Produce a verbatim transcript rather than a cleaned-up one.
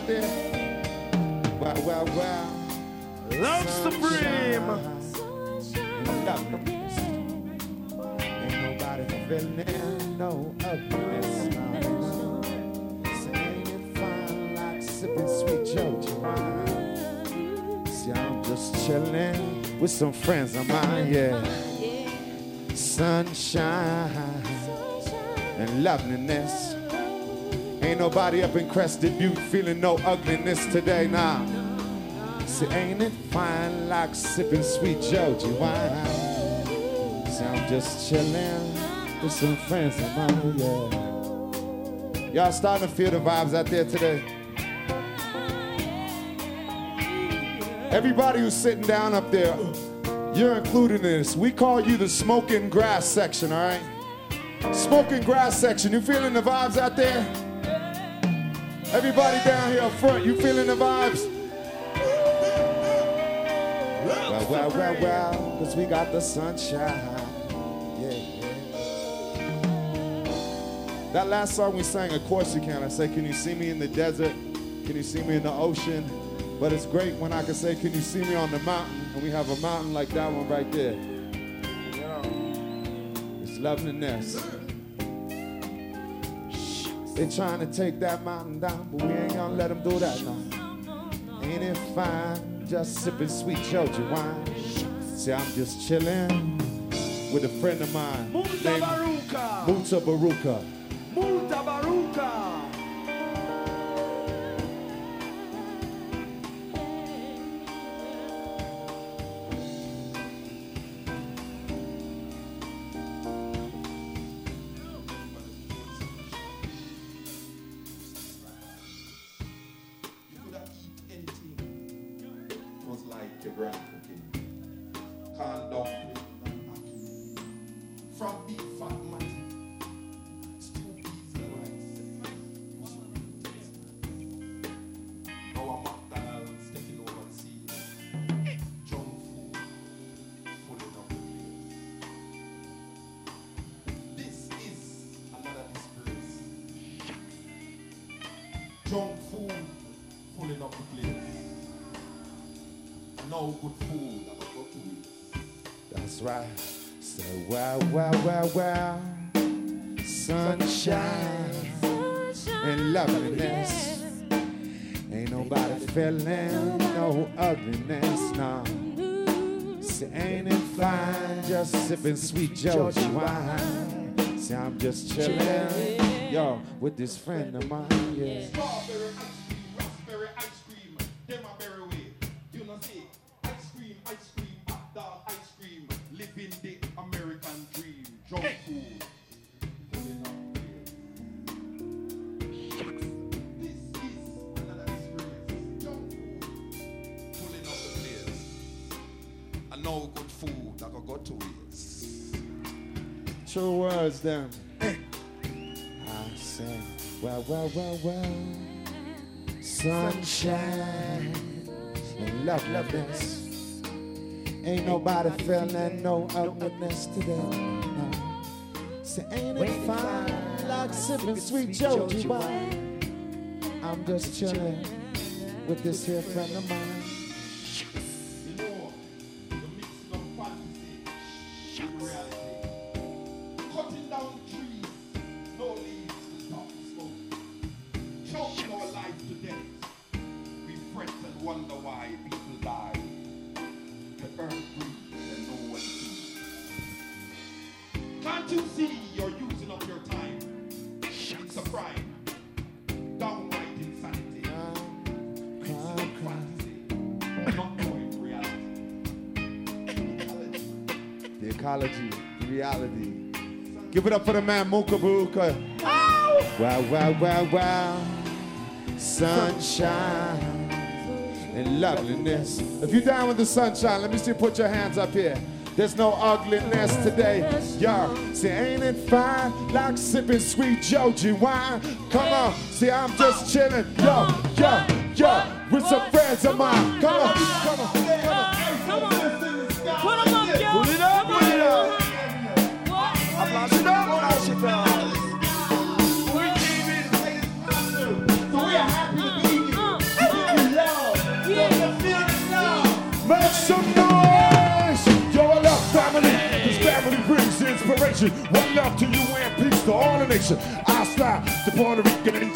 out there? Well, well, well. Love supreme. Loveliness. Ain't nobody feeling no ugliness. Ain't it fine like sipping sweet Georgia wine? See, I'm just chilling with some friends of mine, yeah. Sunshine and loveliness. Ain't nobody up in Crested Butte feeling no ugliness today, nah. See, ain't it fine like sipping sweet Georgia wine? See, I'm just chilling with some friends of mine, yeah. Y'all starting to feel the vibes out there today? Everybody who's sitting down up there, you're included in this. We call you the smoking grass section, all right? Smoking grass section, you feeling the vibes out there? Everybody down here up front, you feeling the vibes? Well, well, well, well, because we got the sunshine. Yeah, yeah. That last song we sang, Of Course You Can. I say, can you see me in the desert? Can you see me in the ocean? But it's great when I can say, can you see me on the mountain? And we have a mountain like that one right there. You know, it's loveliness. They're trying to take that mountain down, but we ain't gonna let them do that now. Ain't it fine, just sipping sweet Georgia wine? See, I'm just chilling with a friend of mine Muta Baruka. Muta Baruka. Muta Baruka. Junk food pulling up the place. No good food that will go to it. That's right. So wow, wow, wow, wow. Sunshine and loveliness. Ain't nobody feeling no ugliness, no. See, ain't it fine just sipping sweet Georgia wine? See, I'm just chilling, yo, with this friend of mine, yeah. Strawberry ice cream, raspberry ice cream, them a berry way. You know see, ice cream, ice cream, hot dog ice cream, living the American dream, junk food. Pulling up the place. This is another experience, junk food, pulling up the place. And no good food that can go to waste. True words, then. I say, well, well, well, well. Sunshine and loveliness. Ain't nobody feeling no ugliness today. No. Say, ain't it fine like sipping sweet Georgia wine? I'm just chilling with this here friend of mine. You know, the mixing of fantasy and reality. Cutting down trees, no leaves to stop the smoke. Choking our lives to death. We fret and wonder why people die. The earth breathes and no one sees. Can't you see you're using up your time? It's a crime. Downright insanity. Mixing of fantasy, not knowing reality. The ecology, the reality. Give it up for the man, Muta Baruka. Wow, wow, wow, wow. Sunshine and loveliness. If you're down with the sunshine, let me see you put your hands up here. There's no ugliness today. Yo, see, ain't it fine like sipping sweet Georgia wine? Come on, see, I'm just chilling. Yo, yo, yo, with some friends of mine. Come on, come on, come on. Come on. Put them up, yo. Pull it up, pull it up. Flash it up, flash it up. So we are happy to be here. some noise. Your love family, this family brings inspiration. One love to you and peace to all the nation. I slide to Puerto Rican and